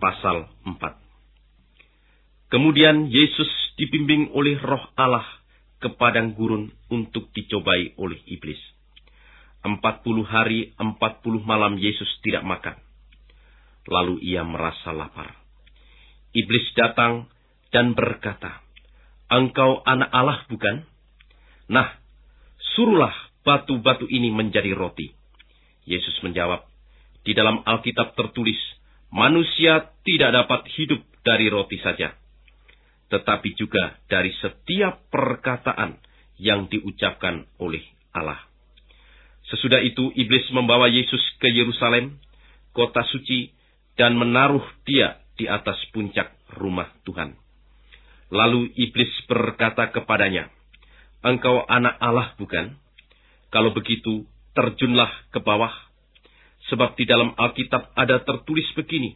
pasal 4. Kemudian Yesus dibimbing oleh Roh Allah ke padang gurun untuk dicobai oleh iblis. 40 hari 40 malam Yesus tidak makan. Lalu ia merasa lapar. Iblis datang dan berkata, "Engkau anak Allah, bukan? Nah, suruhlah batu-batu ini menjadi roti." Yesus menjawab, "Di dalam Alkitab tertulis, manusia tidak dapat hidup dari roti saja, tetapi juga dari setiap perkataan yang diucapkan oleh Allah." Sesudah itu, iblis membawa Yesus ke Yerusalem, kota suci, dan menaruh dia di atas puncak rumah Tuhan. Lalu iblis berkata kepadanya, "Engkau anak Allah, bukan? Kalau begitu, terjunlah ke bawah. Sebab di dalam Alkitab ada tertulis begini,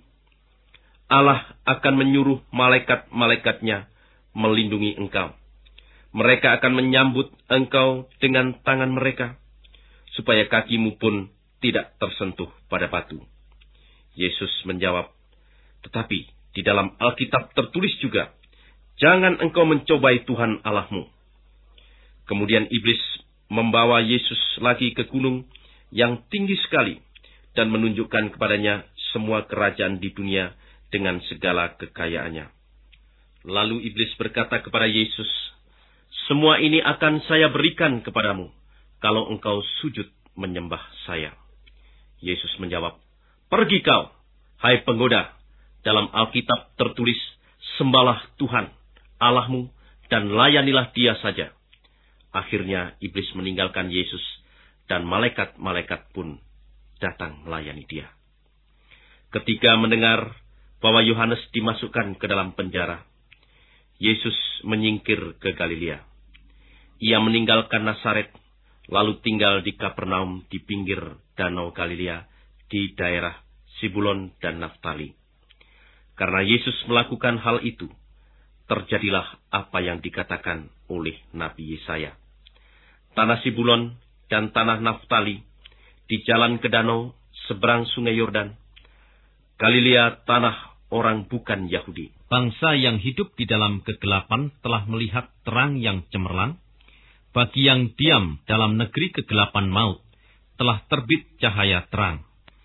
Allah akan menyuruh malaikat-malaikatnya melindungi engkau. Mereka akan menyambut engkau dengan tangan mereka, supaya kakimu pun tidak tersentuh pada batu." Yesus menjawab, "Tetapi di dalam Alkitab tertulis juga, jangan engkau mencobai Tuhan Allahmu." Kemudian iblis membawa Yesus lagi ke gunung yang tinggi sekali dan menunjukkan kepadanya semua kerajaan di dunia dengan segala kekayaannya. Lalu iblis berkata kepada Yesus, "Semua ini akan saya berikan kepadamu kalau engkau sujud menyembah saya." Yesus menjawab, "Pergi kau, hai penggoda. Dalam Alkitab tertulis, sembahlah Tuhan Allahmu dan layanilah Dia saja." Akhirnya iblis meninggalkan Yesus dan malaikat-malaikat pun datang melayani Dia. Ketika mendengar bahwa Yohanes dimasukkan ke dalam penjara, Yesus menyingkir ke Galilea. Ia meninggalkan Nazaret, lalu tinggal di Kapernaum di pinggir Danau Galilea di daerah Sibulon dan Naftali. Karena Yesus melakukan hal itu, terjadilah apa yang dikatakan oleh Nabi Yesaya. Tanah Sibulon dan tanah Naftali, di jalan ke danau seberang sungai Yordan, Galilea tanah orang bukan Yahudi. Bangsa yang hidup di dalam kegelapan telah melihat terang yang cemerlang. Bagi yang diam dalam negeri kegelapan maut, telah terbit cahaya terang.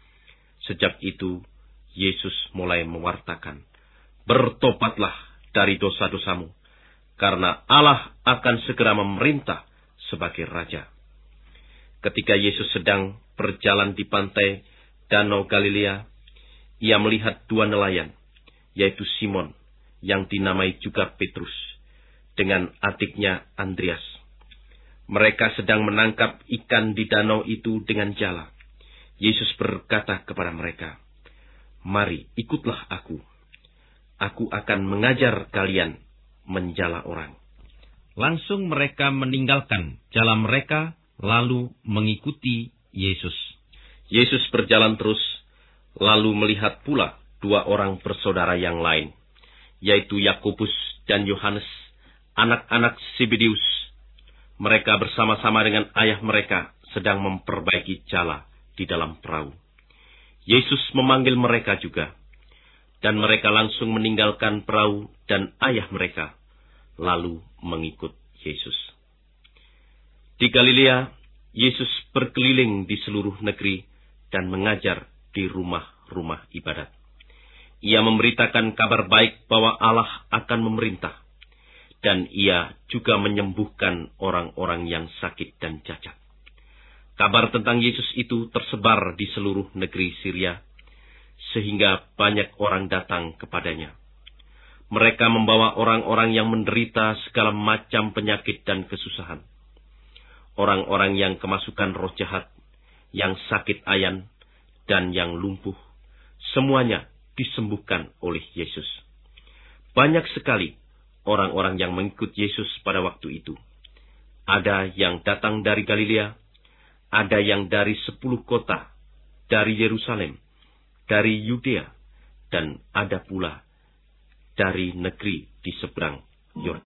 Sejak itu, Yesus mulai mewartakan, "Bertobatlah dari dosa-dosamu, karena Allah akan segera memerintah sebagai Raja." Ketika Yesus sedang berjalan di pantai Danau Galilea, ia melihat dua nelayan, yaitu Simon, yang dinamai juga Petrus, dengan adiknya Andreas. Mereka sedang menangkap ikan di danau itu dengan jala. Yesus berkata kepada mereka, "Mari, ikutlah aku. Aku akan mengajar kalian menjala orang." Langsung mereka meninggalkan jala mereka, lalu mengikuti Yesus. Yesus berjalan terus, lalu melihat pula dua orang bersaudara yang lain, yaitu Yakobus dan Yohanes, anak-anak Zebedeus. Mereka bersama-sama dengan ayah mereka sedang memperbaiki jala di dalam perahu. Yesus memanggil mereka juga, dan mereka langsung meninggalkan perahu dan ayah mereka, lalu mengikut Yesus. Di Galilea, Yesus berkeliling di seluruh negeri dan mengajar di rumah-rumah ibadat. Ia memberitakan kabar baik bahwa Allah akan memerintah, dan ia juga menyembuhkan orang-orang yang sakit dan cacat. Kabar tentang Yesus itu tersebar di seluruh negeri Syria, sehingga banyak orang datang kepadanya. Mereka membawa orang-orang yang menderita segala macam penyakit dan kesusahan. Orang-orang yang kemasukan roh jahat, yang sakit ayan, dan yang lumpuh, semuanya disembuhkan oleh Yesus. Banyak sekali orang-orang yang mengikut Yesus pada waktu itu. Ada yang datang dari Galilea, ada yang dari 10 kota, dari Yerusalem, dari Yudea, dan ada pula dari negeri di seberang Yordan.